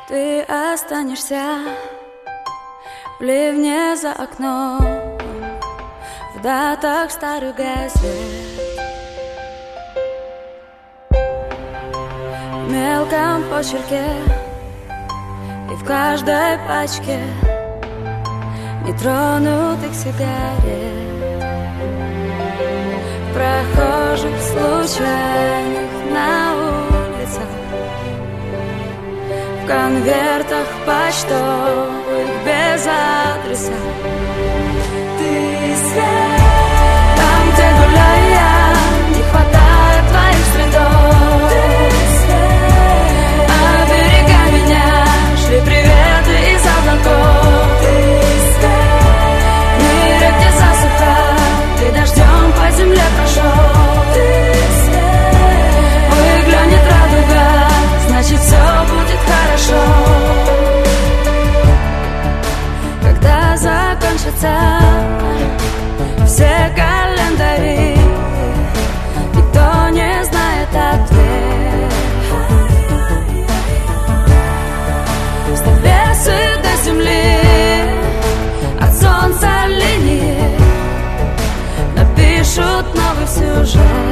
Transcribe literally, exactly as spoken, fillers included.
Ты останешься в ливне за окном, в датах старых газет, в мелком почерке и в каждой пачке нетронутых сигарет, в прохожих случайных на улицах, в конвертах почтовых без адреса. Ты свет, там, где гуляю я, не хватает твоих следов. Ты свет, оберегай меня, шли приветы из облаков. Ты свет, в мире, где засуха, ты дождем по земле прошел. Ты свет, выглянет радуга, значит все будет хорошо. Когда закончатся все календари, никто не знает ответ. Ставь весы до земли, от солнца линии напишут новый сюжет.